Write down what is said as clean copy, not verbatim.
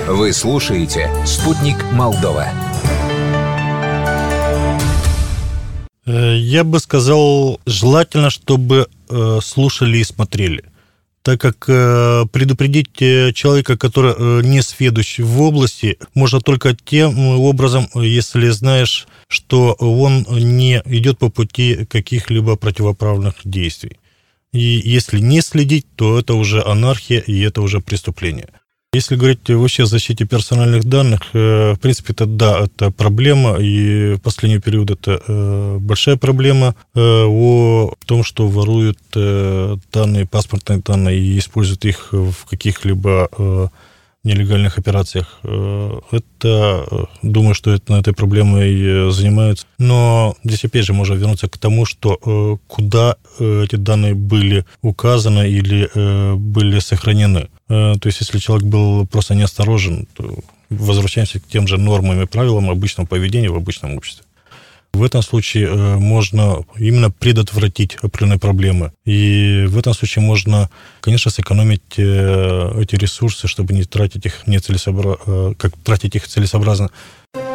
Вы слушаете «Спутник Молдова». Я бы сказал, желательно, чтобы слушали и смотрели. Так как предупредить человека, который не сведущ в области, можно только тем образом, если знаешь, что он не идет по пути каких-либо противоправных действий. И если не следить, то это уже анархия и это уже преступление. Если говорить вообще о защите персональных данных, в принципе, это проблема, и в последний период это большая проблема о том, что воруют данные, паспортные данные и используют их в каких-либо нелегальных операциях. Это, думаю, что этой проблемой занимаются. Но здесь, опять же, можно вернуться к тому, что куда эти данные были указаны или были сохранены. То есть, если человек был просто неосторожен, то возвращаемся к тем же нормам и правилам обычного поведения в обычном обществе. В этом случае можно именно предотвратить определенные проблемы. И в этом случае можно, конечно, сэкономить эти ресурсы, чтобы не тратить их целесообразно.